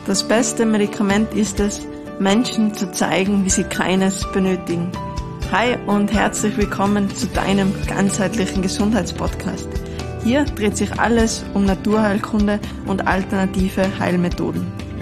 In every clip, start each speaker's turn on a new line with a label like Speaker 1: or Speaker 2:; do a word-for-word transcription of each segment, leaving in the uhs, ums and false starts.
Speaker 1: Das beste Medikament ist es, Menschen zu zeigen, wie sie keines benötigen. Hi und herzlich willkommen zu deinem ganzheitlichen Gesundheitspodcast. Hier dreht sich alles um Naturheilkunde und alternative Heilmethoden.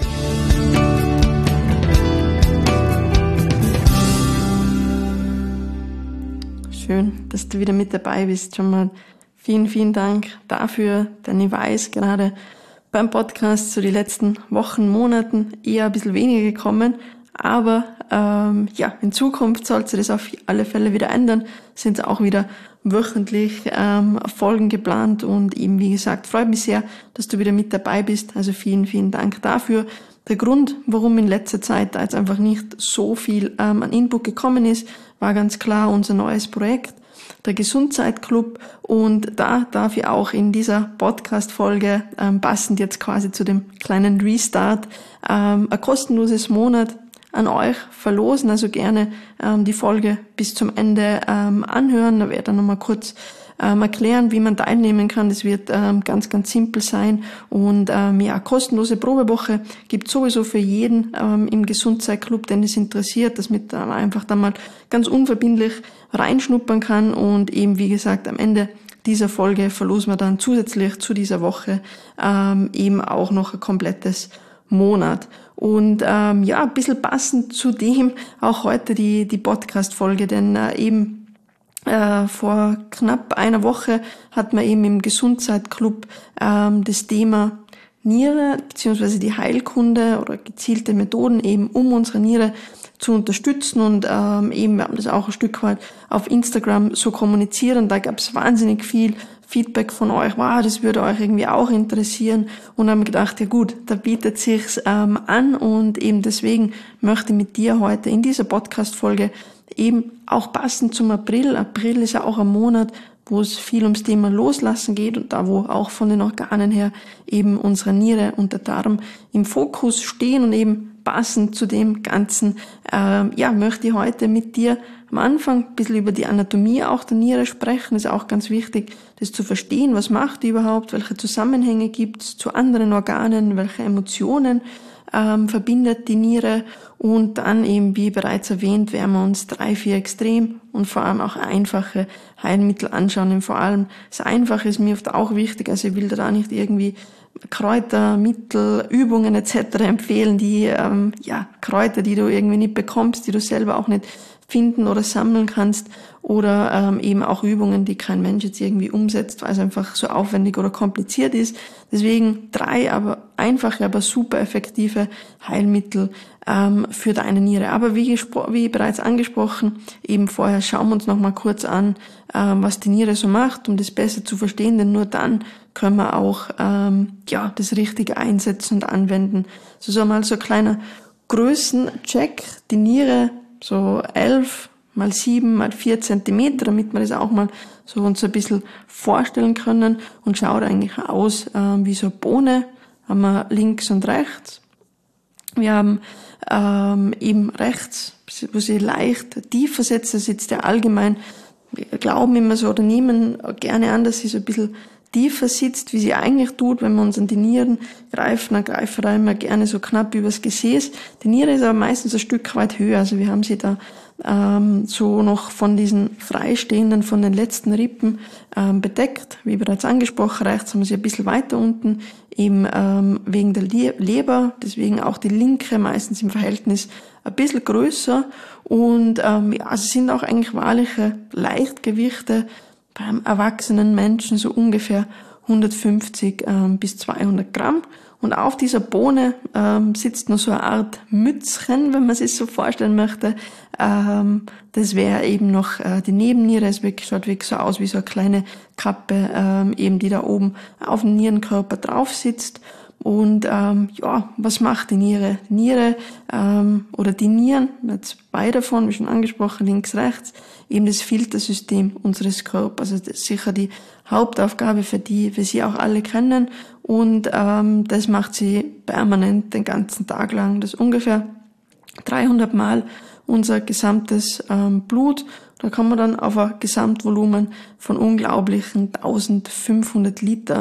Speaker 1: Schön, dass du wieder mit dabei bist. Schon mal vielen, vielen Dank dafür, denn ich weiß, gerade beim Podcast so die letzten Wochen, Monaten eher ein bisschen weniger gekommen, aber ähm, ja, in Zukunft soll sich das auf alle Fälle wieder ändern, sind auch wieder wöchentlich ähm, Folgen geplant und eben wie gesagt, freut mich sehr, dass du wieder mit dabei bist, also vielen, vielen Dank dafür. Der Grund, warum in letzter Zeit da jetzt einfach nicht so viel ähm, an Input gekommen ist, war ganz klar unser neues Projekt, der Gesundheitsclub, und da darf ich auch in dieser Podcast-Folge, ähm, passend jetzt quasi zu dem kleinen Restart, ähm, ein kostenloses Monat an euch verlosen, also gerne ähm, die Folge bis zum Ende ähm, anhören. Da werde ich dann nochmal kurz ähm, erklären, wie man teilnehmen kann. Das wird ähm, ganz, ganz simpel sein und ähm, ja, kostenlose Probewoche gibt sowieso für jeden ähm, im Gesundheitsclub, den es interessiert, dass man da einfach dann mal ganz unverbindlich reinschnuppern kann und eben, wie gesagt, am Ende dieser Folge verlosen wir dann zusätzlich zu dieser Woche ähm, eben auch noch ein komplettes Monat. Und ähm, ja, ein bisschen passend zu dem auch heute die die Podcast-Folge, denn äh, eben äh, vor knapp einer Woche hat man eben im Gesundheitsclub ähm, das Thema Niere beziehungsweise die Heilkunde oder gezielte Methoden eben, um unsere Niere zu unterstützen, und ähm, eben wir haben das auch ein Stück weit auf Instagram so kommuniziert, und da gab es wahnsinnig viel Feedback von euch, wow, das würde euch irgendwie auch interessieren, und haben gedacht, ja gut, da bietet sich's ähm, an, und eben deswegen möchte ich mit dir heute in dieser Podcast-Folge eben auch passend zum April, April ist ja auch ein Monat, wo es viel ums Thema Loslassen geht und da, wo auch von den Organen her eben unsere Niere und der Darm im Fokus stehen, und eben passend zu dem Ganzen, äh, ja, möchte ich heute mit dir am Anfang ein bisschen über die Anatomie auch der Niere sprechen. Das ist auch ganz wichtig, das zu verstehen, was macht die überhaupt, welche Zusammenhänge gibt es zu anderen Organen, welche Emotionen ähm, verbindet die Niere, und dann eben, wie bereits erwähnt, werden wir uns drei, vier extrem und vor allem auch einfache Heilmittel anschauen. Und vor allem das Einfache ist mir oft auch wichtig, also ich will da nicht irgendwie Kräuter, Mittel, Übungen et cetera empfehlen, die ähm, ja Kräuter, die du irgendwie nicht bekommst, die du selber auch nicht finden oder sammeln kannst, oder ähm, eben auch Übungen, die kein Mensch jetzt irgendwie umsetzt, weil es einfach so aufwendig oder kompliziert ist. Deswegen drei aber einfache, aber super effektive Heilmittel ähm, für deine Niere. Aber wie, gespro- wie bereits angesprochen, eben vorher schauen wir uns noch mal kurz an, ähm, was die Niere so macht, um das besser zu verstehen, denn nur dann können wir auch ähm, ja das Richtige einsetzen und anwenden. So, so mal so ein kleiner Größencheck. Die Niere so elf mal sieben mal vier Zentimeter, damit wir das auch mal so uns ein bisschen vorstellen können, und schaut eigentlich aus ähm, wie so eine Bohne. Haben wir links und rechts. Wir haben ähm, eben rechts, wo sie leicht tiefer setzt, das sitzt ja allgemein, wir glauben immer so oder nehmen gerne an, dass sie so ein bisschen tiefer sitzt, wie sie eigentlich tut. Wenn wir uns an die Nieren greifen, dann greifen wir immer gerne so knapp übers Gesäß. Die Niere ist aber meistens ein Stück weit höher, also wir haben sie da ähm, so noch von diesen freistehenden, von den letzten Rippen ähm, bedeckt. Wie bereits angesprochen, rechts haben wir sie ein bisschen weiter unten, eben ähm, wegen der Le- Leber, deswegen auch die linke meistens im Verhältnis ein bisschen größer, und ähm, ja, also sind auch eigentlich wahrliche Leichtgewichte beim erwachsenen Menschen, so ungefähr hundertfünfzig ähm, bis zweihundert Gramm. Und auf dieser Bohne ähm, sitzt noch so eine Art Mützchen, wenn man sich so vorstellen möchte. Ähm, das wäre eben noch äh, die Nebenniere. Es schaut wirklich so aus wie so eine kleine Kappe, ähm, eben die da oben auf dem Nierenkörper drauf sitzt. Und ähm, ja, was macht die Niere? Die Niere ähm, oder die Nieren, jetzt zwei davon, wie schon angesprochen, links, rechts, eben das Filtersystem unseres Körpers. Also das ist sicher die Hauptaufgabe, für die wir sie auch alle kennen. Und ähm, das macht sie permanent den ganzen Tag lang. Das ist ungefähr dreihundert Mal unser gesamtes ähm, Blut. Da kommen wir dann auf ein Gesamtvolumen von unglaublichen eintausendfünfhundert Liter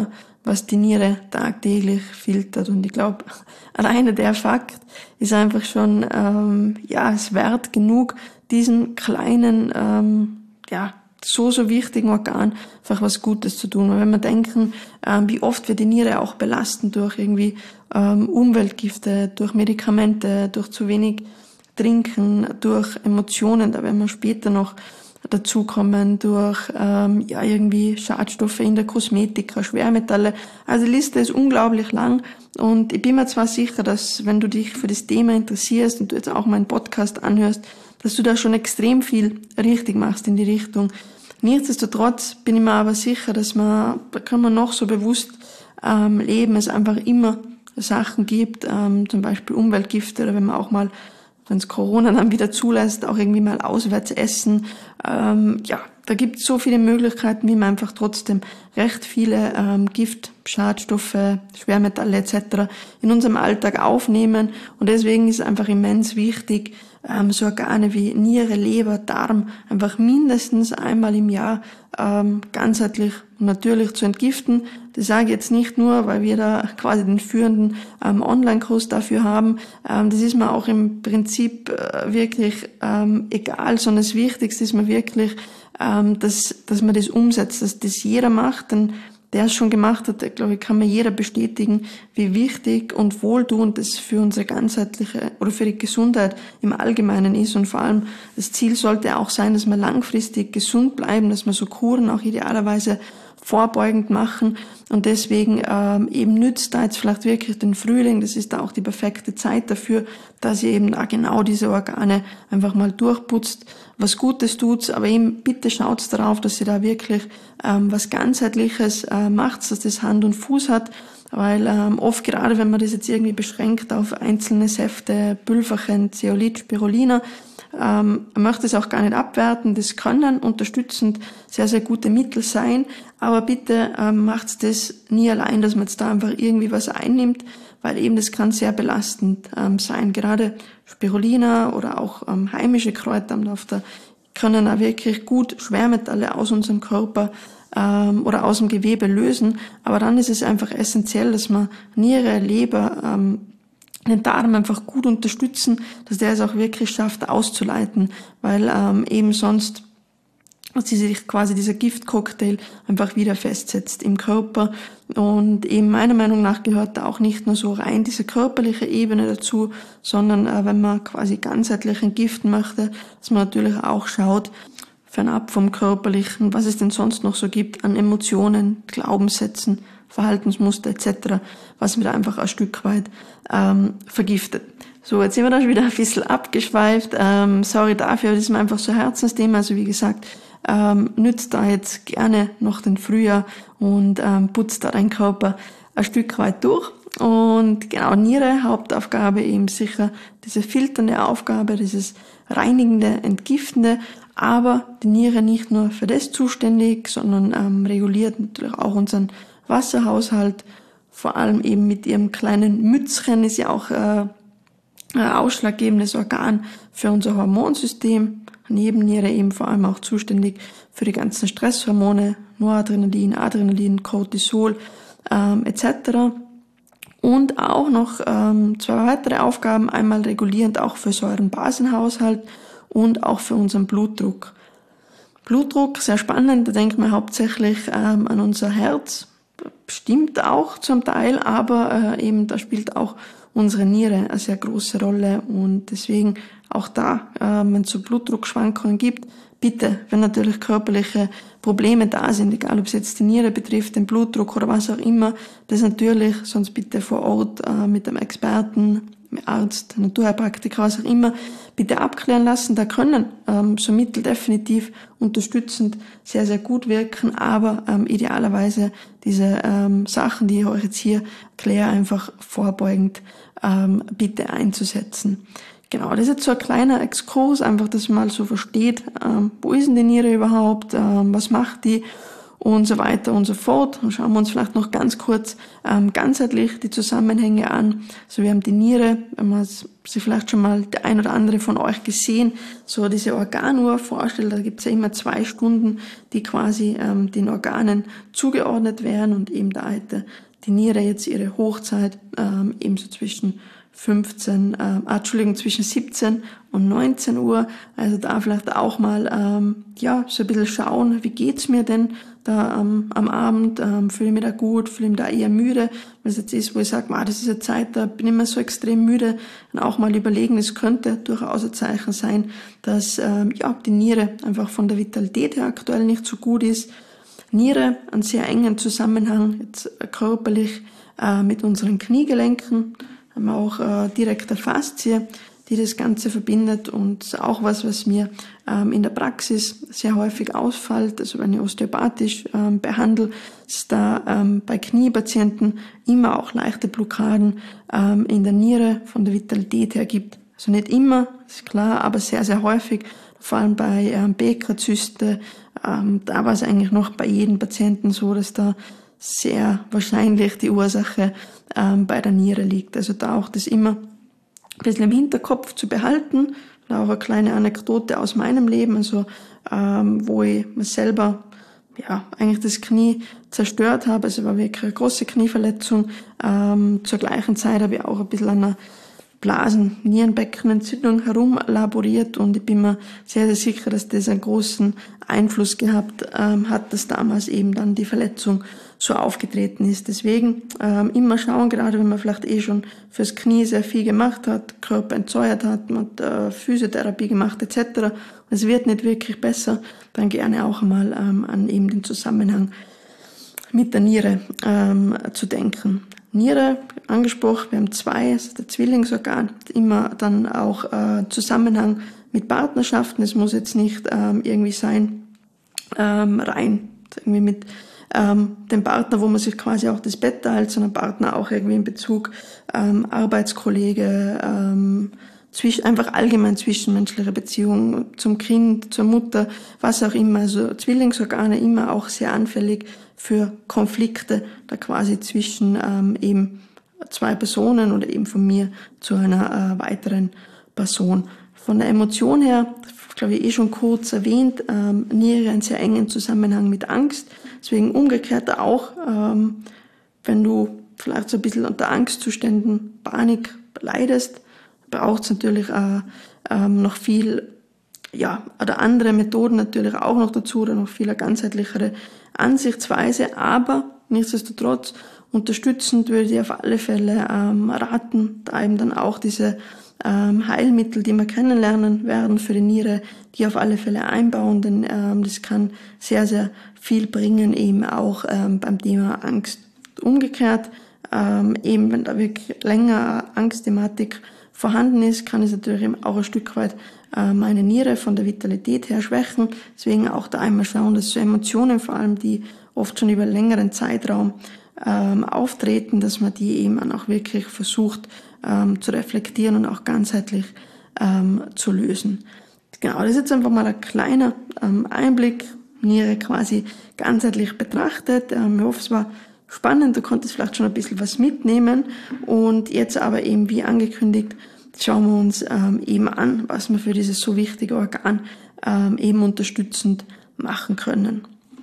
Speaker 1: was die Niere tagtäglich filtert. Und ich glaube, alleine der Fakt ist einfach schon ähm, ja es wert genug, diesen kleinen, ähm, ja so, so wichtigen Organ einfach was Gutes zu tun. Und wenn wir denken, ähm, wie oft wir die Niere auch belasten durch irgendwie ähm, Umweltgifte, durch Medikamente, durch zu wenig Trinken, durch Emotionen, da werden wir später noch dazukommen, durch ähm, ja irgendwie Schadstoffe in der Kosmetik, Schwermetalle. Also die Liste ist unglaublich lang und ich bin mir zwar sicher, dass wenn du dich für das Thema interessierst und du jetzt auch meinen Podcast anhörst, dass du da schon extrem viel richtig machst in die Richtung. Nichtsdestotrotz bin ich mir aber sicher, dass man, da kann man noch so bewusst ähm, leben, es einfach immer Sachen gibt, ähm, zum Beispiel Umweltgifte, oder wenn man auch mal, wenn es Corona dann wieder zulässt, auch irgendwie mal auswärts essen. Ähm, ja, da gibt es so viele Möglichkeiten, wie man einfach trotzdem recht viele ähm, Gift, Schadstoffe, Schwermetalle et cetera in unserem Alltag aufnehmen. Und deswegen ist es einfach immens wichtig, ähm, so Organe wie Niere, Leber, Darm einfach mindestens einmal im Jahr ähm, ganzheitlich und natürlich zu entgiften. Das sage ich jetzt nicht nur, weil wir da quasi den führenden ähm, Online-Kurs dafür haben. Ähm, das ist mir auch im Prinzip äh, wirklich ähm, egal, sondern das Wichtigste ist mir wirklich, ähm, dass, dass man das umsetzt, dass das jeder macht, denn der es schon gemacht hat, glaube ich, kann mir jeder bestätigen, wie wichtig und wohltuend das für unsere ganzheitliche oder für die Gesundheit im Allgemeinen ist. Und vor allem das Ziel sollte auch sein, dass wir langfristig gesund bleiben, dass wir so Kuren auch idealerweise vorbeugend machen. Und deswegen ähm, eben nützt da jetzt vielleicht wirklich den Frühling, das ist da auch die perfekte Zeit dafür, dass ihr eben da genau diese Organe einfach mal durchputzt, was Gutes tut, aber eben bitte schaut darauf, dass ihr da wirklich ähm, was ganzheitliches äh, macht, dass das Hand und Fuß hat, weil ähm, oft gerade, wenn man das jetzt irgendwie beschränkt auf einzelne Säfte, Pülverchen, Zeolit, Spirulina, ähm, man möchte es auch gar nicht abwerten, das können unterstützend sehr, sehr gute Mittel sein, aber bitte ähm, macht das nie allein, dass man jetzt da einfach irgendwie was einnimmt, weil eben das kann sehr belastend ähm, sein. Gerade Spirulina oder auch ähm, heimische Kräuter da können auch wirklich gut Schwermetalle aus unserem Körper ähm, oder aus dem Gewebe lösen, aber dann ist es einfach essentiell, dass man Niere, Leber, ähm, den Darm einfach gut unterstützen, dass der es auch wirklich schafft auszuleiten, weil ähm, eben sonst dass sich quasi dieser Giftcocktail einfach wieder festsetzt im Körper. Und eben meiner Meinung nach gehört da auch nicht nur so rein diese körperliche Ebene dazu, sondern äh, wenn man quasi ganzheitlich entgiften möchte, dass man natürlich auch schaut, fernab vom Körperlichen, was es denn sonst noch so gibt an Emotionen, Glaubenssätzen, Verhaltensmuster et cetera, was mir da einfach ein Stück weit ähm, vergiftet. So, jetzt sind wir da schon wieder ein bisschen abgeschweift. Ähm, sorry dafür, das ist mir einfach so ein Herzensthema. Also wie gesagt, ähm, nützt da jetzt gerne noch den Frühjahr und ähm, putzt da deinen Körper ein Stück weit durch. Und genau, Niere, Hauptaufgabe eben sicher diese filternde Aufgabe, dieses reinigende, entgiftende, aber die Niere nicht nur für das zuständig, sondern ähm, reguliert natürlich auch unseren Wasserhaushalt, vor allem eben mit ihrem kleinen Mützchen ist ja auch äh, ein ausschlaggebendes Organ für unser Hormonsystem. Nebenniere eben vor allem auch zuständig für die ganzen Stresshormone, Noradrenalin, Adrenalin, Cortisol ähm, et cetera. Und auch noch ähm, zwei weitere Aufgaben, einmal regulierend auch für Säurenbasenhaushalt und auch für unseren Blutdruck. Blutdruck, sehr spannend, da denkt man hauptsächlich ähm, an unser Herz, stimmt auch zum Teil, aber äh, eben da spielt auch unsere Niere eine sehr große Rolle und deswegen auch da, äh, wenn es so Blutdruckschwankungen gibt, bitte, wenn natürlich körperliche Probleme da sind, egal ob es jetzt die Niere betrifft, den Blutdruck oder was auch immer, das natürlich, sonst bitte vor Ort äh, mit einem Experten, Arzt, Naturheilpraktiker, was auch immer, bitte abklären lassen. Da können ähm, so Mittel definitiv unterstützend sehr, sehr gut wirken, aber ähm, idealerweise diese ähm, Sachen, die ich euch jetzt hier erkläre, einfach vorbeugend ähm, bitte einzusetzen. Genau, das ist jetzt so ein kleiner Exkurs, einfach, dass man mal so versteht, ähm, wo ist denn die Niere überhaupt, ähm, was macht die? und so weiter und so fort. Und schauen wir uns vielleicht noch ganz kurz ähm, ganzheitlich die Zusammenhänge an. Also wir haben die Niere, wenn man sich vielleicht schon mal der ein oder andere von euch gesehen, so diese Organuhr vorstellt, da gibt es ja immer zwei Stunden, die quasi ähm, den Organen zugeordnet werden und eben da hätte die Niere jetzt ihre Hochzeit ähm, ebenso zwischen fünfzehn, ähm, ah, Entschuldigung, zwischen siebzehn und neunzehn Uhr. Also da vielleicht auch mal, ähm, ja, so ein bisschen schauen, wie geht's mir denn da ähm, am Abend, ähm, fühle ich mich da gut, fühle ich mich da eher müde, weil es jetzt ist, wo ich sage, das ist eine Zeit, da bin ich immer so extrem müde, dann auch mal überlegen, es könnte durchaus ein Zeichen sein, dass, ähm, ja, die Niere einfach von der Vitalität her aktuell nicht so gut ist. Niere, einen sehr engen Zusammenhang, jetzt körperlich, äh, mit unseren Kniegelenken, haben wir auch äh, direkte Faszie, die das Ganze verbindet und auch was, was mir ähm, in der Praxis sehr häufig ausfällt, also wenn ich osteopathisch ähm, behandle, ist da ähm, bei Kniepatienten immer auch leichte Blockaden ähm, in der Niere von der Vitalität her gibt. Also nicht immer, ist klar, aber sehr, sehr häufig, vor allem bei ähm, Beckerzyste, ähm, da war es eigentlich noch bei jedem Patienten so, dass da sehr wahrscheinlich die Ursache ähm, bei der Niere liegt. Also da auch das immer ein bisschen im Hinterkopf zu behalten. Und auch eine kleine Anekdote aus meinem Leben, also ähm, wo ich mir selber ja eigentlich das Knie zerstört habe. Also war wirklich eine große Knieverletzung. Ähm, zur gleichen Zeit habe ich auch ein bisschen an einer Blasen-Nierenbeckenentzündung herumlaboriert und ich bin mir sehr, sehr sicher, dass das einen großen Einfluss gehabt ähm, hat, dass damals eben dann die Verletzung so aufgetreten ist. Deswegen ähm, immer schauen, gerade wenn man vielleicht eh schon fürs Knie sehr viel gemacht hat, Körper entzeuert hat, man hat äh, Physiotherapie gemacht et cetera. Und es wird nicht wirklich besser, dann gerne auch einmal ähm, an eben den Zusammenhang mit der Niere ähm, zu denken. Niere, angesprochen, wir haben zwei, also der Zwillingsorgan, immer dann auch äh, Zusammenhang mit Partnerschaften. Es muss jetzt nicht ähm, irgendwie sein, ähm, rein irgendwie mit ähm, dem Partner, wo man sich quasi auch das Bett teilt, sondern Partner auch irgendwie in Bezug ähm, Arbeitskollege, ähm, zwischen, einfach allgemein zwischenmenschliche Beziehungen zum Kind, zur Mutter, was auch immer. Also Zwillingsorgane immer auch sehr anfällig für Konflikte, da quasi zwischen ähm, eben zwei Personen oder eben von mir zu einer äh, weiteren Person. Von der Emotion her, glaube ich, eh schon kurz erwähnt, ähm, Niere einen sehr engen Zusammenhang mit Angst. Deswegen umgekehrt auch, ähm, wenn du vielleicht so ein bisschen unter Angstzuständen, Panik leidest, braucht es natürlich äh, ähm, noch viel, ja, oder andere Methoden natürlich auch noch dazu, oder noch viel ganzheitlichere Ansichtsweise, aber nichtsdestotrotz unterstützend würde ich auf alle Fälle ähm, raten, da eben dann auch diese ähm, Heilmittel, die wir kennenlernen werden für die Niere, die auf alle Fälle einbauen, denn ähm, das kann sehr, sehr viel bringen, eben auch ähm, beim Thema Angst. Umgekehrt, ähm, eben wenn da wirklich länger Angstthematik vorhanden ist, kann es natürlich eben auch ein Stück weit äh, meine Niere von der Vitalität her schwächen. Deswegen auch da einmal schauen, dass so Emotionen, vor allem die oft schon über einen längeren Zeitraum ähm, auftreten, dass man die eben auch wirklich versucht ähm, zu reflektieren und auch ganzheitlich ähm, zu lösen. Genau, das ist jetzt einfach mal ein kleiner ähm, Einblick, Niere quasi ganzheitlich betrachtet. Ähm, ich hoffe, es war spannend, du konntest vielleicht schon ein bisschen was mitnehmen und jetzt aber eben wie angekündigt, schauen wir uns ähm, eben an, was wir für dieses so wichtige Organ ähm, eben unterstützend machen können.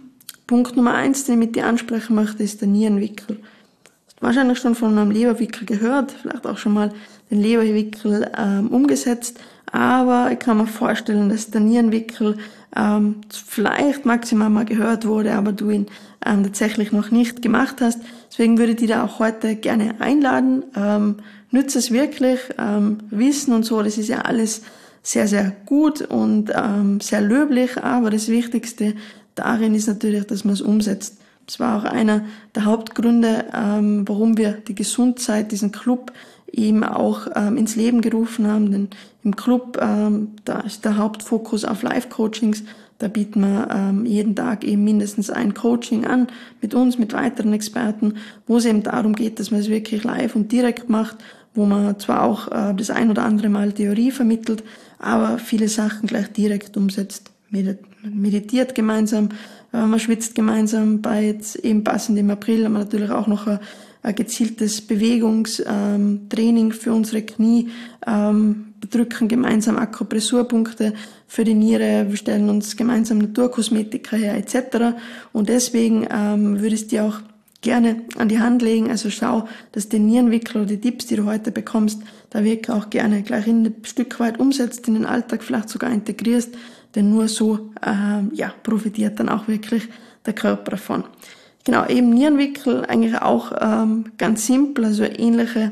Speaker 1: Punkt Nummer eins, den ich mit dir ansprechen möchte, ist der Nierenwickel. Du hast wahrscheinlich schon von einem Leberwickel gehört, vielleicht auch schon mal den Leberwickel ähm, umgesetzt, aber ich kann mir vorstellen, dass der Nierenwickel ähm, vielleicht maximal mal gehört wurde, aber du ihn ähm, tatsächlich noch nicht gemacht hast. Deswegen würde ich dich da auch heute gerne einladen. Ähm, nütze es wirklich. Ähm, Wissen und so, das ist ja alles sehr, sehr gut und ähm, sehr löblich, aber das Wichtigste darin ist natürlich, dass man es umsetzt. Das war auch einer der Hauptgründe, ähm, warum wir die Gesundzeit, diesen Club, eben auch ähm, ins Leben gerufen haben. Denn im Club, ähm, da ist der Hauptfokus auf Live-Coachings. Da bieten wir ähm, jeden Tag eben mindestens ein Coaching an mit uns, mit weiteren Experten, wo es eben darum geht, dass man es wirklich live und direkt macht, wo man zwar auch äh, das ein oder andere Mal Theorie vermittelt, aber viele Sachen gleich direkt umsetzt. Meditiert gemeinsam, Äh, man schwitzt gemeinsam bei jetzt eben passend im April, haben wir natürlich auch noch ein, ein gezieltes Bewegungstraining ähm, für unsere Knie, ähm, drücken gemeinsam Akupressurpunkte für die Niere, wir stellen uns gemeinsam Naturkosmetika her et cetera. Und deswegen ähm, würde ich dir auch gerne an die Hand legen. Also schau, dass den Nierenwickel oder die Tipps, die du heute bekommst, da wirklich auch gerne gleich ein Stück weit umsetzt, in den Alltag vielleicht sogar integrierst, denn nur so ähm, ja, profitiert dann auch wirklich der Körper davon. Genau, eben Nierenwickel eigentlich auch ähm, ganz simpel, also ähnliche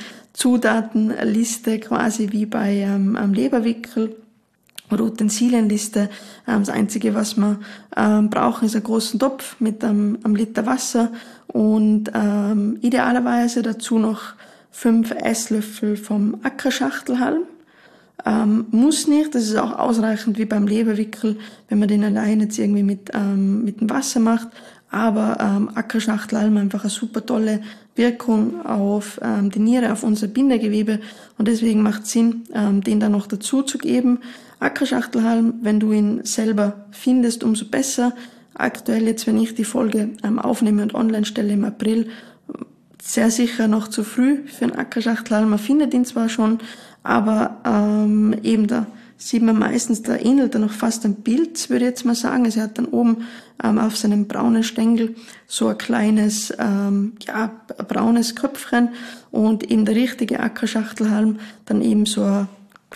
Speaker 1: Zutatenliste quasi wie bei ähm, am Leberwickel oder Utensilienliste. Ähm, das Einzige, was wir ähm, brauchen, ist einen großen Topf mit einem, einem Liter Wasser und ähm, idealerweise dazu noch fünf Esslöffel vom Ackerschachtelhalm. Ähm, muss nicht, das ist auch ausreichend wie beim Leberwickel, wenn man den allein jetzt irgendwie mit, ähm, mit dem Wasser macht. Aber ähm, Ackerschachtelhalm einfach eine super tolle Wirkung auf ähm, die Niere, auf unser Bindegewebe und deswegen macht es Sinn, ähm, den dann noch dazu zu geben. Ackerschachtelhalm, wenn du ihn selber findest, umso besser. Aktuell jetzt, wenn ich die Folge ähm, aufnehme und online stelle im April, sehr sicher noch zu früh für einen Ackerschachtelhalm. Man findet ihn zwar schon, aber ähm, eben da sieht man meistens, da ähnelt er noch fast ein Pilz, würde ich jetzt mal sagen. Also er hat dann oben ähm, auf seinem braunen Stängel so ein kleines, ähm, ja, braunes Köpfchen und eben der richtige Ackerschachtelhalm dann eben so eine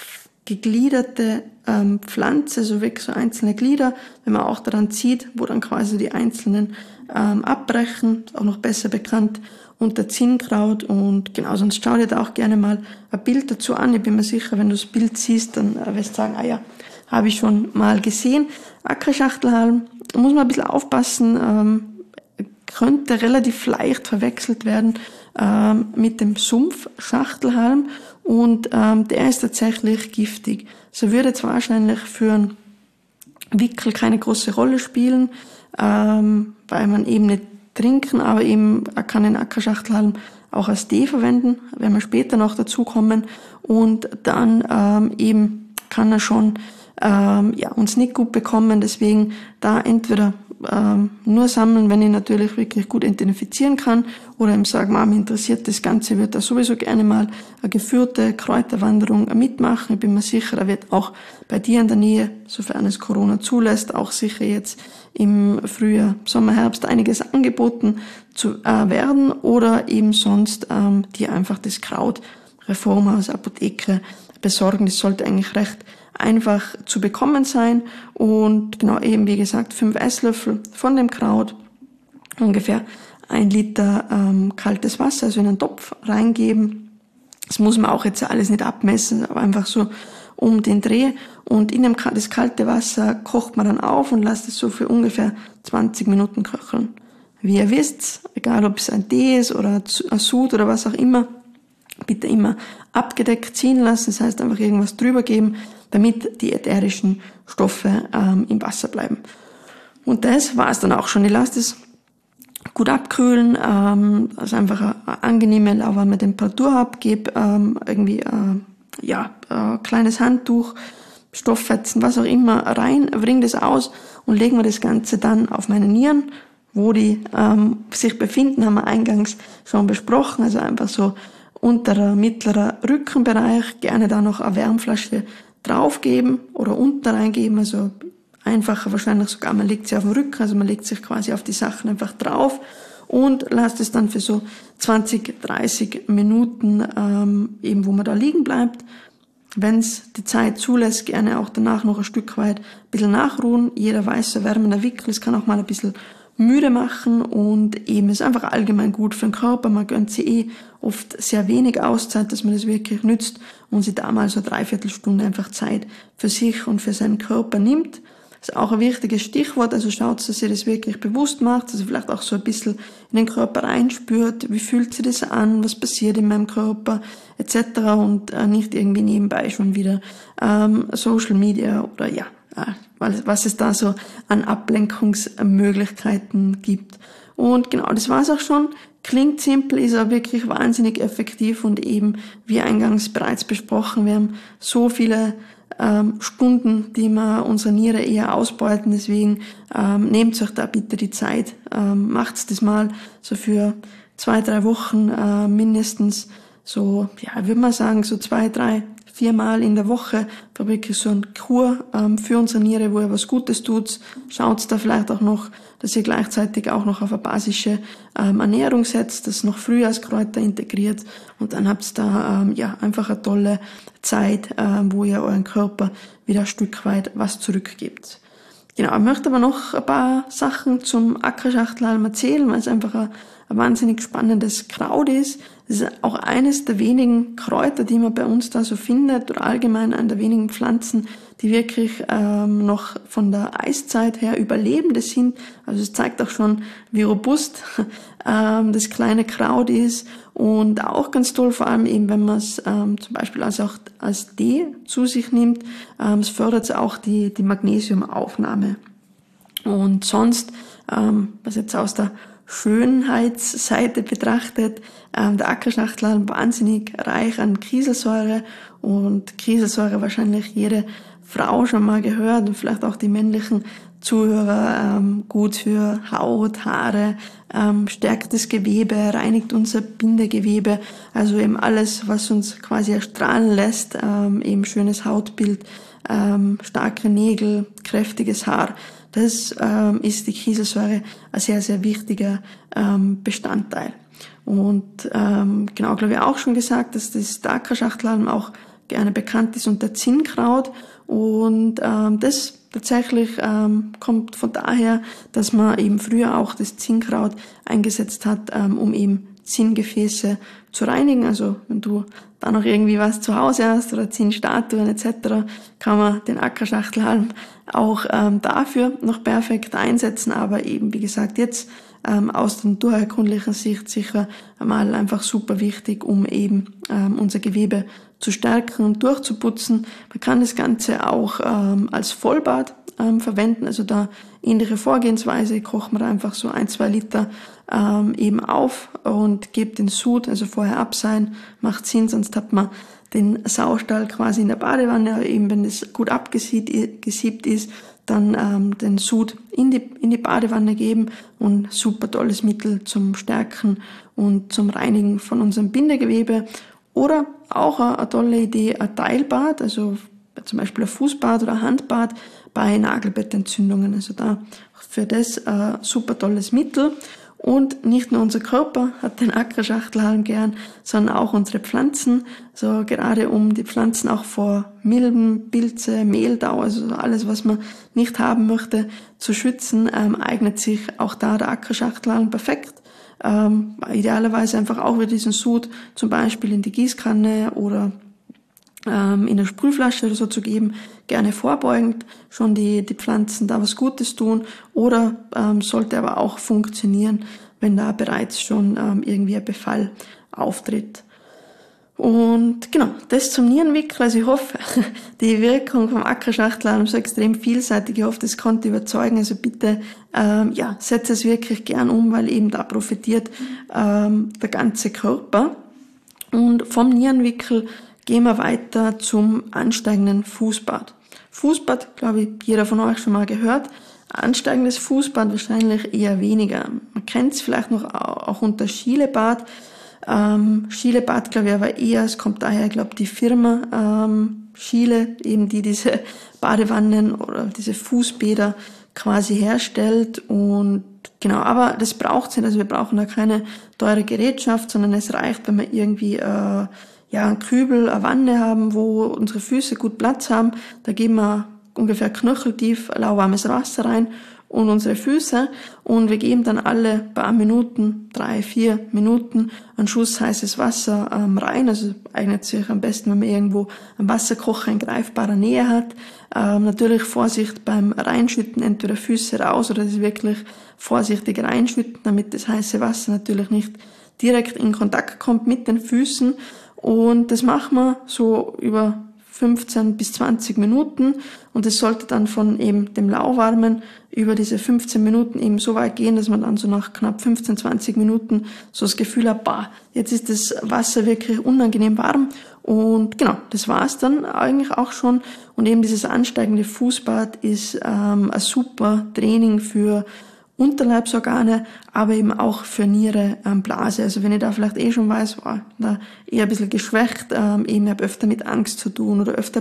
Speaker 1: gegliederte ähm, Pflanze, so wirklich so einzelne Glieder, wenn man auch daran zieht, wo dann quasi die einzelnen ähm, abbrechen, auch noch besser bekannt unter Zinnkraut und genau, sonst schau dir da auch gerne mal ein Bild dazu an. Ich bin mir sicher, wenn du das Bild siehst, dann äh, wirst du sagen, ah ja, habe ich schon mal gesehen. Ackerschachtelhalm, da muss man ein bisschen aufpassen, ähm, könnte relativ leicht verwechselt werden ähm, mit dem Sumpfschachtelhalm und ähm, der ist tatsächlich giftig. So würde jetzt wahrscheinlich für einen Wickel keine große Rolle spielen, ähm, weil man eben nicht trinken, aber eben er kann den Ackerschachtelhalm auch als Tee verwenden, werden wir später noch dazu kommen und dann ähm, eben kann er schon ähm, ja, uns nicht gut bekommen, deswegen da entweder ähm, nur sammeln, wenn ich natürlich wirklich gut identifizieren kann oder ihm sagen, Mama, interessiert das Ganze, wird er sowieso gerne mal eine geführte Kräuterwanderung mitmachen. Ich bin mir sicher, er wird auch bei dir in der Nähe, sofern es Corona zulässt, auch sicher jetzt im Frühjahr, Sommer, Herbst einiges angeboten zu äh, werden oder eben sonst ähm, dir einfach das Kraut Reformhaus, Apotheke besorgen. Das sollte eigentlich recht einfach zu bekommen sein und genau eben wie gesagt fünf Esslöffel von dem Kraut, ungefähr ein Liter ähm, kaltes Wasser, also in einen Topf reingeben. Das muss man auch jetzt alles nicht abmessen, aber einfach so um den Dreh und in dem das kalte Wasser kocht man dann auf und lasst es so für ungefähr zwanzig Minuten köcheln. Wie ihr wisst, egal ob es ein Tee ist oder ein Sud oder was auch immer, bitte immer abgedeckt ziehen lassen, das heißt einfach irgendwas drüber geben, damit die ätherischen Stoffe ähm, im Wasser bleiben. Und das war es dann auch schon. Ich lasse das gut abkühlen, ähm, also einfach eine, eine angenehme, lauwarme Temperatur habe, gebe ähm, irgendwie äh, ja, äh, kleines Handtuch, Stofffetzen, was auch immer rein, bringe das aus und legen wir das Ganze dann auf meine Nieren, wo die ähm, sich befinden, haben wir eingangs schon besprochen, also einfach so unterer, mittlerer Rückenbereich, gerne da noch eine Wärmflasche draufgeben oder unten reingeben, also einfacher wahrscheinlich sogar, man legt sie auf den Rücken, also man legt sich quasi auf die Sachen einfach drauf und lasst es dann für so zwanzig, dreißig Minuten ähm, eben, wo man da liegen bleibt. Wenn es die Zeit zulässt, gerne auch danach noch ein Stück weit ein bisschen nachruhen. Jeder weiß, so wärmender Wickel, es kann auch mal ein bisschen müde machen und eben ist einfach allgemein gut für den Körper. Man gönnt sich eh oft sehr wenig Auszeit, dass man das wirklich nützt und sich da mal so eine Dreiviertelstunde einfach Zeit für sich und für seinen Körper nimmt. Das ist auch ein wichtiges Stichwort, also schaut, dass ihr das wirklich bewusst macht, also vielleicht auch so ein bisschen in den Körper reinspürt, wie fühlt sich das an, was passiert in meinem Körper et cetera und äh, nicht irgendwie nebenbei schon wieder ähm, Social Media oder ja, äh, was es da so an Ablenkungsmöglichkeiten gibt. Und genau, das war's auch schon. Klingt simpel, ist aber wirklich wahnsinnig effektiv und eben, wie eingangs bereits besprochen, wir haben so viele ähm, Stunden, die wir unsere Niere eher ausbeuten. Deswegen ähm, nehmt euch da bitte die Zeit. Ähm, macht's das mal so für zwei, drei Wochen äh, mindestens. So, ja, würde man sagen, so zwei, drei, viermal in der Woche, für wirklich so eine Kur ähm, für unsere Niere, wo ihr was Gutes tut. Schaut da vielleicht auch noch, dass ihr gleichzeitig auch noch auf eine basische ähm, Ernährung setzt, das noch Frühjahrskräuter integriert und dann habt ihr da ähm, ja einfach eine tolle Zeit, ähm, wo ihr euren Körper wieder ein Stück weit was zurückgibt. Genau, ich möchte aber noch ein paar Sachen zum Ackerschachtelhalm erzählen, weil es einfach ein, ein wahnsinnig spannendes Kraut ist. Das ist auch eines der wenigen Kräuter, die man bei uns da so findet, oder allgemein eine der wenigen Pflanzen, die wirklich ähm, noch von der Eiszeit her Überlebende sind. Also es zeigt auch schon, wie robust ähm, das kleine Kraut ist. Und auch ganz toll, vor allem eben, wenn man es ähm, zum Beispiel als auch als Tee zu sich nimmt, ähm, es fördert auch die, die Magnesiumaufnahme. Und sonst, ähm, was jetzt aus der Schönheitsseite betrachtet, ähm, der Ackerschachtelhalm wahnsinnig reich an Kieselsäure, und Kieselsäure wahrscheinlich jede Frau schon mal gehört und vielleicht auch die männlichen Zuhörer, ähm, gut für Haut, Haare, ähm, stärkt das Gewebe, reinigt unser Bindegewebe, also eben alles, was uns quasi erstrahlen lässt, ähm, eben schönes Hautbild, ähm, starke Nägel, kräftiges Haar. Das ähm, ist die Kieselsäure ein sehr, sehr wichtiger ähm, Bestandteil. Und ähm, genau, glaube ich, auch schon gesagt, dass das Ackerschachtelhalm auch gerne bekannt ist unter Zinnkraut. Und ähm, das tatsächlich ähm, kommt von daher, dass man eben früher auch das Zinnkraut eingesetzt hat, ähm, um eben Zinngefäße zu reinigen. Also wenn du da noch irgendwie was zu Hause hast oder Zinnstatuen et cetera, kann man den Ackerschachtelhalm auch ähm, dafür noch perfekt einsetzen. Aber eben, wie gesagt, jetzt ähm, aus der naturheilkundlichen Sicht sicher einmal einfach super wichtig, um eben ähm, unser Gewebe zu stärken und durchzuputzen. Man kann das Ganze auch ähm, als Vollbad ähm, verwenden, also da ähnliche Vorgehensweise, kocht man einfach so ein, zwei Liter ähm, eben auf und gebt den Sud, also vorher abseihen, macht Sinn, sonst hat man den Saustall quasi in der Badewanne, aber eben wenn das gut abgesiebt ist, dann ähm, den Sud in die, in die Badewanne geben, und super tolles Mittel zum Stärken und zum Reinigen von unserem Bindegewebe. Oder auch eine, eine tolle Idee, ein Teilbad, also zum Beispiel ein Fußbad oder ein Handbad bei Nagelbettentzündungen. Also da für das ein super tolles Mittel. Und nicht nur unser Körper hat den Ackerschachtelhalm gern, sondern auch unsere Pflanzen. So gerade um die Pflanzen auch vor Milben, Pilze, Mehltau, also alles, was man nicht haben möchte, zu schützen, ähm, eignet sich auch da der Ackerschachtelhalm perfekt. Ähm, idealerweise einfach auch wieder diesen Sud zum Beispiel in die Gießkanne oder ähm, in eine Sprühflasche oder so zu geben, gerne vorbeugend schon die, die Pflanzen da was Gutes tun, oder ähm, sollte aber auch funktionieren, wenn da bereits schon ähm, irgendwie ein Befall auftritt. Und genau, das zum Nierenwickel. Also ich hoffe, die Wirkung vom Ackerschachtelhalm ist so extrem vielseitig. Ich hoffe, das konnte überzeugen. Also bitte, ähm, ja, setzt es wirklich gern um, weil eben da profitiert ähm, der ganze Körper. Und vom Nierenwickel gehen wir weiter zum ansteigenden Fußbad. Fußbad, glaube ich, jeder von euch schon mal gehört. Ansteigendes Fußbad wahrscheinlich eher weniger. Man kennt es vielleicht noch auch unter Schielebad. Ähm, Schielebad, glaube ich, aber eher, es kommt daher, glaube ich, die Firma ähm, Schiele, eben die diese Badewannen oder diese Fußbäder quasi herstellt. Und genau, aber das braucht es nicht. Also wir brauchen da keine teure Gerätschaft, sondern es reicht, wenn wir irgendwie äh, ja einen Kübel, eine Wanne haben, wo unsere Füße gut Platz haben. Da geben wir ungefähr knöcheltief lauwarmes Wasser rein und unsere Füße, und wir geben dann alle paar Minuten, drei, vier Minuten, einen Schuss heißes Wasser ähm, rein. Also eignet sich am besten, wenn man irgendwo einen Wasserkocher in greifbarer Nähe hat. Ähm, natürlich Vorsicht beim Reinschütten, entweder Füße raus oder das wirklich vorsichtig reinschütten, damit das heiße Wasser natürlich nicht direkt in Kontakt kommt mit den Füßen. Und das machen wir so über fünfzehn bis zwanzig Minuten und es sollte dann von eben dem Lauwarmen über diese fünfzehn Minuten eben so weit gehen, dass man dann so nach knapp fünfzehn, zwanzig Minuten so das Gefühl hat, bah, jetzt ist das Wasser wirklich unangenehm warm. Und genau, das war's dann eigentlich auch schon. Und eben dieses ansteigende Fußbad ist ähm, ein super Training für Unterleibsorgane, aber eben auch für Niere, ähm, Blase. Also wenn ich da vielleicht eh schon weiß, war da eher ein bisschen geschwächt, ähm, eben habe öfter mit Angst zu tun oder öfter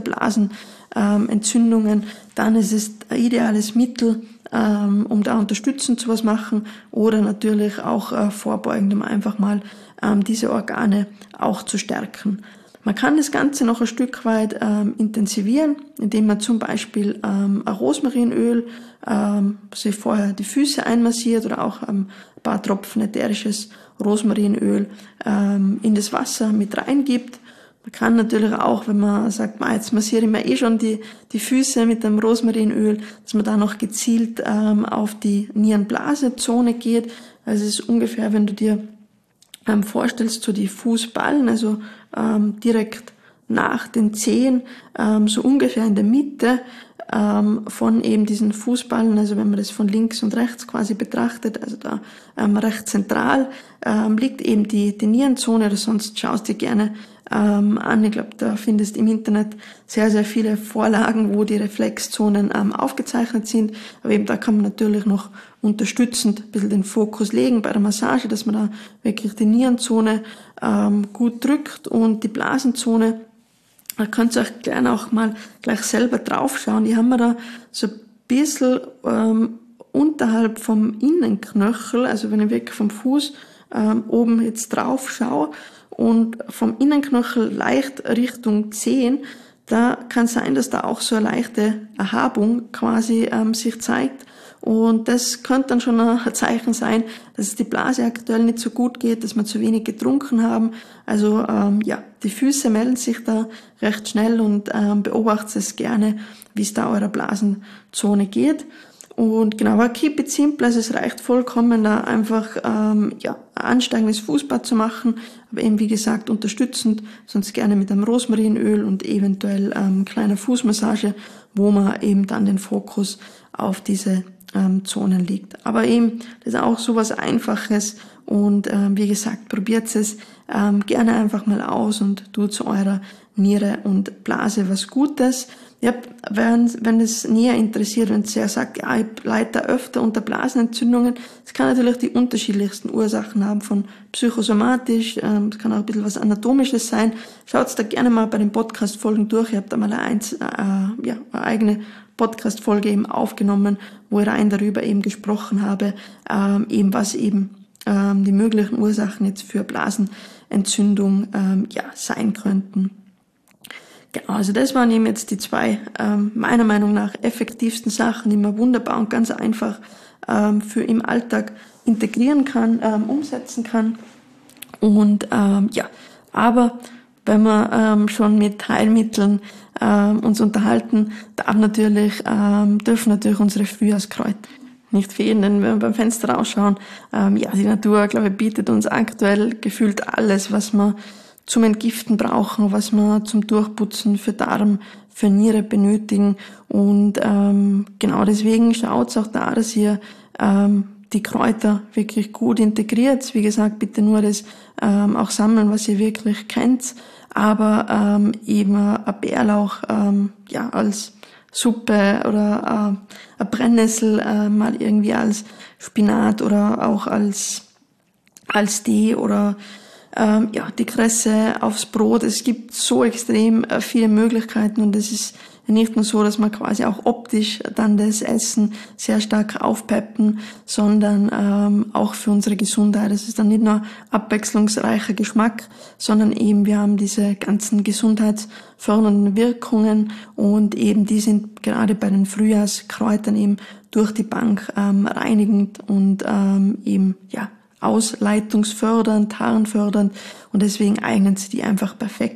Speaker 1: Blasenentzündungen, ähm, dann ist es ein ideales Mittel, ähm, um da unterstützend zu was machen oder natürlich auch äh, vorbeugend, um einfach mal ähm, diese Organe auch zu stärken. Man kann das Ganze noch ein Stück weit ähm, intensivieren, indem man zum Beispiel ähm, ein Rosmarinöl, ähm, sich vorher die Füße einmassiert oder auch ähm, ein paar Tropfen ätherisches Rosmarinöl ähm, in das Wasser mit reingibt. Man kann natürlich auch, wenn man sagt, man, jetzt massiere ich mir eh schon die, die Füße mit dem Rosmarinöl, dass man da noch gezielt ähm, auf die Nierenblasezone geht. Also es ist ungefähr, wenn du dir ähm, vorstellst, so die Fußballen, also ähm, direkt nach den Zehen, ähm, so ungefähr in der Mitte ähm, von eben diesen Fußballen, also wenn man das von links und rechts quasi betrachtet, also da ähm, recht zentral ähm, liegt eben die, die Nierenzone, oder sonst schaust dir gerne ähm, an. Ich glaube, da findest im Internet sehr, sehr viele Vorlagen, wo die Reflexzonen ähm, aufgezeichnet sind. Aber eben da kann man natürlich noch unterstützend ein bisschen den Fokus legen bei der Massage, dass man da wirklich die Nierenzone ähm, gut drückt und die Blasenzone. Da könnt ihr euch gerne auch mal gleich selber draufschauen. Die haben wir da so ein bisschen ähm, unterhalb vom Innenknöchel, also wenn ich wirklich vom Fuß ähm, oben jetzt drauf schaue und vom Innenknöchel leicht Richtung Zehen, da kann sein, dass da auch so eine leichte Erhabung quasi ähm, sich zeigt. Und das könnte dann schon ein Zeichen sein, dass es die Blase aktuell nicht so gut geht, dass wir zu wenig getrunken haben. Also ähm, ja, die Füße melden sich da recht schnell und ähm, beobachtet es gerne, wie es da eurer Blasenzone geht. Und genau, aber keep it simple, also es reicht vollkommen, da einfach ähm, ja, ein ansteigendes Fußbad zu machen, aber eben wie gesagt unterstützend, sonst gerne mit einem Rosmarinöl und eventuell ähm, kleiner Fußmassage, wo man eben dann den Fokus auf diese ähm, Zonen liegt. Aber eben, das ist auch sowas Einfaches und ähm, wie gesagt, probiert es ähm, gerne einfach mal aus und tut zu eurer Niere und Blase was Gutes. Ja, wenn, wenn es näher interessiert, wenn ihr sagt, ja, ich leide öfter unter Blasenentzündungen, es kann natürlich die unterschiedlichsten Ursachen haben, von psychosomatisch, ähm, es kann auch ein bisschen was Anatomisches sein. Schaut da gerne mal bei den Podcast-Folgen durch. Ich habe da mal eine, eins, äh, ja, eine eigene Podcast-Folge eben aufgenommen, wo ich rein darüber eben gesprochen habe, ähm, eben was eben ähm, die möglichen Ursachen jetzt für Blasenentzündung ähm, ja, sein könnten. Genau, also das waren eben jetzt die zwei, ähm, meiner Meinung nach, effektivsten Sachen, die man wunderbar und ganz einfach ähm, für im Alltag integrieren kann, ähm, umsetzen kann. Und ähm, ja, aber wenn wir ähm, schon mit Heilmitteln ähm, uns unterhalten, darf natürlich, ähm, dürfen natürlich unsere Frühjahrskräuter nicht fehlen, denn wenn wir beim Fenster rausschauen, ähm, ja, die Natur, glaube ich, bietet uns aktuell gefühlt alles, was wir zum Entgiften brauchen, was wir zum Durchputzen für Darm, für Niere benötigen. Und ähm, genau deswegen schaut auch da, dass ihr ähm, die Kräuter wirklich gut integriert. Wie gesagt, bitte nur das ähm, auch sammeln, was ihr wirklich kennt. Aber ähm, eben ein Bärlauch ähm, ja als Suppe oder äh, ein Brennnessel äh, mal irgendwie als Spinat oder auch als als Tee oder Ähm, ja, die Kresse aufs Brot. Es gibt so extrem äh, viele Möglichkeiten und es ist nicht nur so, dass man quasi auch optisch dann das Essen sehr stark aufpeppen, sondern ähm, auch für unsere Gesundheit. Es ist dann nicht nur abwechslungsreicher Geschmack, sondern eben wir haben diese ganzen gesundheitsfördernden Wirkungen und eben die sind gerade bei den Frühjahrskräutern eben durch die Bank ähm, reinigend und ähm, eben ja ausleitungsfördernd, harnfördernd und deswegen eignen sie die einfach perfekt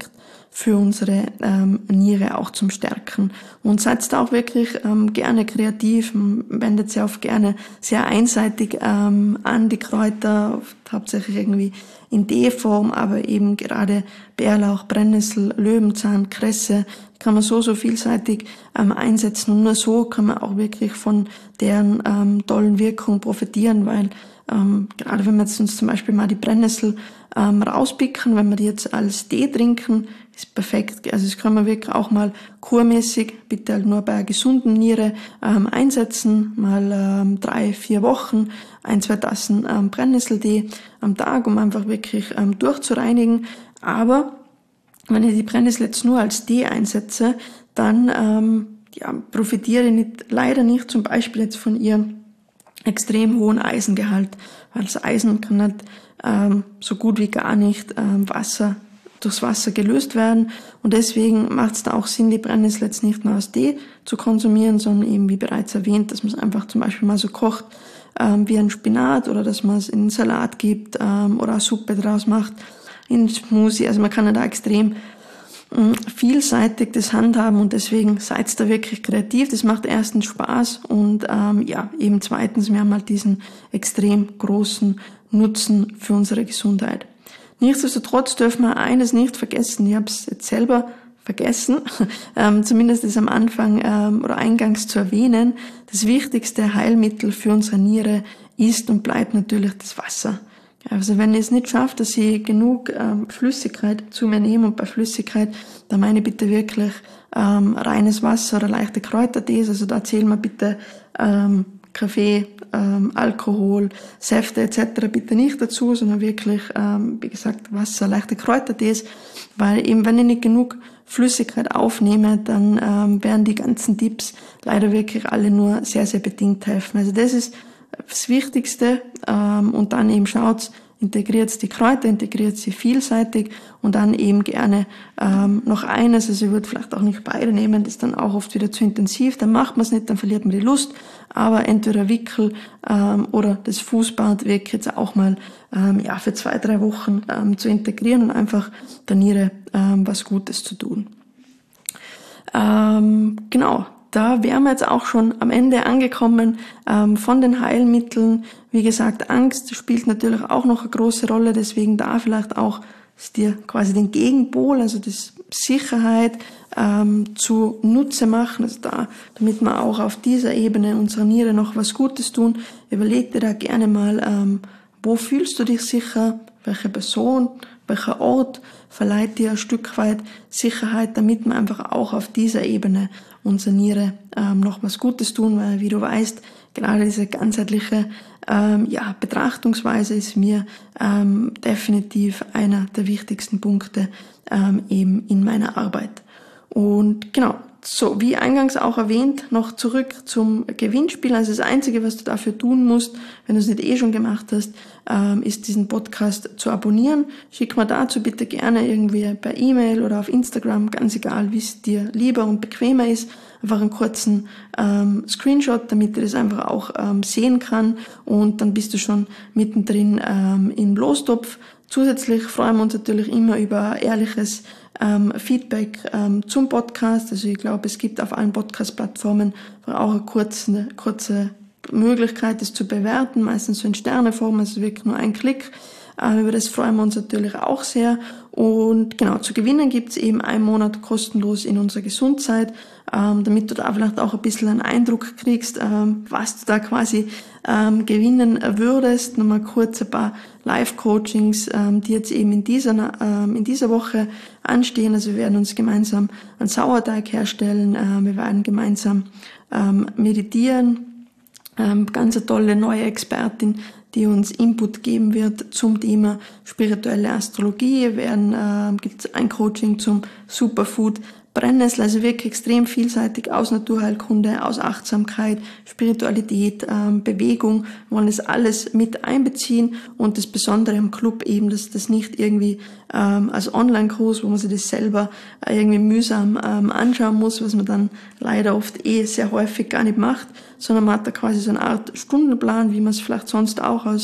Speaker 1: für unsere ähm, Niere auch zum Stärken. Und seid da auch wirklich ähm, gerne kreativ, wendet sie auch gerne sehr einseitig ähm, an, die Kräuter, hauptsächlich irgendwie in D-Form, aber eben gerade Bärlauch, Brennnessel, Löwenzahn, Kresse, kann man so, so vielseitig ähm, einsetzen. Und nur so kann man auch wirklich von deren ähm, tollen Wirkung profitieren, weil ähm, gerade wenn wir jetzt uns zum Beispiel mal die Brennnessel ähm, rauspicken, wenn wir die jetzt als Tee trinken, ist perfekt. Also das kann man wirklich auch mal kurmäßig, bitte halt nur bei einer gesunden Niere ähm, einsetzen, mal ähm, drei, vier Wochen, ein, zwei Tassen ähm, Brennnesseltee am Tag, um einfach wirklich ähm, durchzureinigen. Aber wenn ich die Brennnessel jetzt nur als Tee einsetze, dann ähm, ja, profitiere ich nicht, leider nicht zum Beispiel jetzt von ihrem extrem hohen Eisengehalt, weil das Eisen kann nicht ähm, so gut wie gar nicht ähm, Wasser durchs Wasser gelöst werden und deswegen macht es da auch Sinn, die Brennnessel jetzt nicht nur als Tee zu konsumieren, sondern eben wie bereits erwähnt, dass man es einfach zum Beispiel mal so kocht ähm, wie ein Spinat oder dass man es in einen Salat gibt ähm, oder eine Suppe draus macht, in Smoothie. Also man kann ja da extrem mh, vielseitig das handhaben und deswegen seid da wirklich kreativ. Das macht erstens Spaß und ähm, ja eben zweitens, wir haben halt diesen extrem großen Nutzen für unsere Gesundheit. Nichtsdestotrotz dürfen wir eines nicht vergessen, ich habe es jetzt selber vergessen, ähm, zumindest ist am Anfang ähm, oder eingangs zu erwähnen, das wichtigste Heilmittel für unsere Niere ist und bleibt natürlich das Wasser. Also wenn ich es nicht schaffe, dass ich genug ähm, Flüssigkeit zu mir nehme, und bei Flüssigkeit, da meine ich bitte wirklich ähm, reines Wasser oder leichte Kräutertees, also da zählen wir bitte ähm, Kaffee, ähm, Alkohol, Säfte et cetera bitte nicht dazu, sondern wirklich, ähm, wie gesagt, Wasser, leichte Kräutertees, weil eben wenn ich nicht genug Flüssigkeit aufnehme, dann ähm, werden die ganzen Tipps leider wirklich alle nur sehr, sehr bedingt helfen. Also das ist das Wichtigste ähm, und dann eben schaut, integriert die Kräuter, integriert sie vielseitig und dann eben gerne ähm, noch eines, also ich würde vielleicht auch nicht beide nehmen, das ist dann auch oft wieder zu intensiv, dann macht man es nicht, dann verliert man die Lust, aber entweder Wickel ähm, oder das Fußbad wirklich jetzt auch mal ähm, ja für zwei, drei Wochen ähm, zu integrieren und einfach der Niere ähm, was Gutes zu tun. Ähm, genau. Da wären wir jetzt auch schon am Ende angekommen ähm, von den Heilmitteln. Wie gesagt, Angst spielt natürlich auch noch eine große Rolle, deswegen da vielleicht auch dir quasi den Gegenpol, also das Sicherheit ähm, zu Nutze machen, also da, damit wir auch auf dieser Ebene unserer Niere noch was Gutes tun. Überleg dir da gerne mal, ähm, wo fühlst du dich sicher, welche Person, welcher Ort verleiht dir ein Stück weit Sicherheit, damit wir einfach auch auf dieser Ebene unserer Niere ähm, noch was Gutes tun, weil wie du weißt, gerade diese ganzheitliche ähm, ja, Betrachtungsweise ist mir ähm, definitiv einer der wichtigsten Punkte ähm, eben in meiner Arbeit. Und genau, so wie eingangs auch erwähnt, noch zurück zum Gewinnspiel. Also das Einzige, was du dafür tun musst, wenn du es nicht eh schon gemacht hast, ähm, ist diesen Podcast zu abonnieren. Schick mir dazu bitte gerne irgendwie per E-Mail oder auf Instagram, ganz egal, wie es dir lieber und bequemer ist, einfach einen kurzen ähm, Screenshot, damit ich das einfach auch ähm, sehen kann und dann bist du schon mittendrin ähm, im Lostopf. Zusätzlich freuen wir uns natürlich immer über ehrliches ähm, Feedback ähm, zum Podcast. Also ich glaube, es gibt auf allen Podcast-Plattformen auch eine kurze, kurze Möglichkeit, das zu bewerten, meistens so in Sterneform, also wirklich nur ein Klick. Äh, über das freuen wir uns natürlich auch sehr. Und genau, zu gewinnen gibt's eben einen Monat kostenlos in unserer Gesundheit, ähm, damit du da vielleicht auch ein bisschen einen Eindruck kriegst, ähm, was du da quasi ähm, gewinnen würdest. Nochmal kurz ein paar Live-Coachings, ähm, die jetzt eben in dieser, ähm, in dieser Woche anstehen. Also wir werden uns gemeinsam einen Sauerteig herstellen, äh, wir werden gemeinsam ähm, meditieren. Ähm, ganz eine tolle neue Expertin, die uns Input geben wird zum Thema spirituelle Astrologie. Wir werden, äh, gibt es ein Coaching zum Superfood Brennnessel, also wirklich extrem vielseitig aus Naturheilkunde, aus Achtsamkeit, Spiritualität, ähm, Bewegung. Wir wollen das alles mit einbeziehen und das Besondere am Club eben, dass das nicht irgendwie ähm, als Online-Kurs, wo man sich das selber äh, irgendwie mühsam ähm, anschauen muss, was man dann leider oft eh sehr häufig gar nicht macht, sondern man hat da quasi so eine Art Stundenplan, wie man es vielleicht sonst auch aus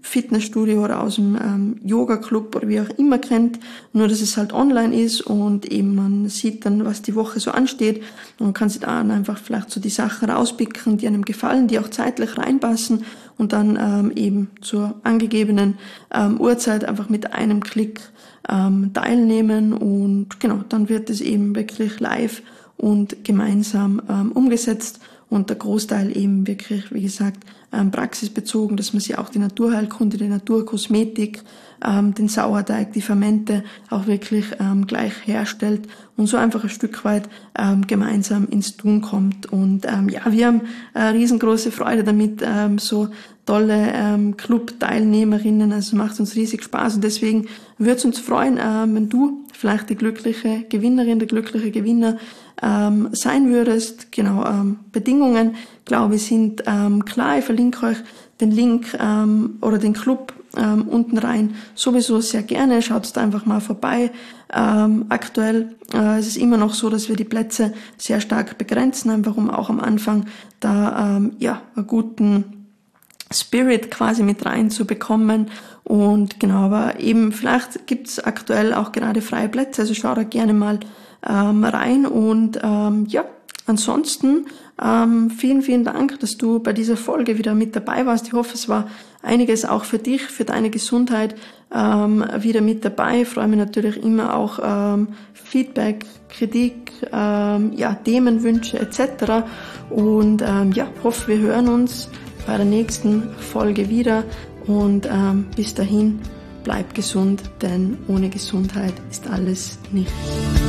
Speaker 1: Fitnessstudio oder aus dem ähm, Yoga-Club oder wie auch immer kennt, nur dass es halt online ist und eben man sieht dann, was die Woche so ansteht und kann sich dann einfach vielleicht so die Sachen rauspicken, die einem gefallen, die auch zeitlich reinpassen und dann ähm, eben zur angegebenen ähm, Uhrzeit einfach mit einem Klick ähm, teilnehmen und genau, dann wird es eben wirklich live und gemeinsam ähm, umgesetzt und der Großteil eben wirklich, wie gesagt, ähm, praxisbezogen, dass man sich auch die Naturheilkunde, die Naturkosmetik, ähm, den Sauerteig, die Fermente auch wirklich ähm, gleich herstellt und so einfach ein Stück weit ähm, gemeinsam ins Tun kommt. Und ähm, ja, wir haben äh, riesengroße Freude damit, ähm, so tolle ähm, Club-Teilnehmerinnen, also macht uns riesig Spaß und deswegen würde es uns freuen, ähm, wenn du vielleicht die glückliche Gewinnerin, der glückliche Gewinner ähm, sein würdest. Genau, ähm, Bedingungen, glaube ich, sind ähm, klar. Ich verlinke euch den Link ähm, oder den Club ähm, unten rein. Sowieso sehr gerne. Schaut da einfach mal vorbei. Ähm, aktuell äh, es ist immer noch so, dass wir die Plätze sehr stark begrenzen, einfach um auch am Anfang da ähm, ja einen guten Spirit quasi mit reinzubekommen. Und genau, aber eben vielleicht gibt's aktuell auch gerade freie Plätze, also schau da gerne mal ähm, rein. Und ähm, ja, ansonsten ähm, vielen, vielen Dank, dass du bei dieser Folge wieder mit dabei warst. Ich hoffe, es war einiges auch für dich, für deine Gesundheit ähm, wieder mit dabei. Ich freue mich natürlich immer auch ähm, Feedback, Kritik, ähm, ja, Themenwünsche et cetera. Und ähm, ja, hoffe, wir hören uns bei der nächsten Folge wieder und ähm, bis dahin bleib gesund, denn ohne Gesundheit ist alles nichts.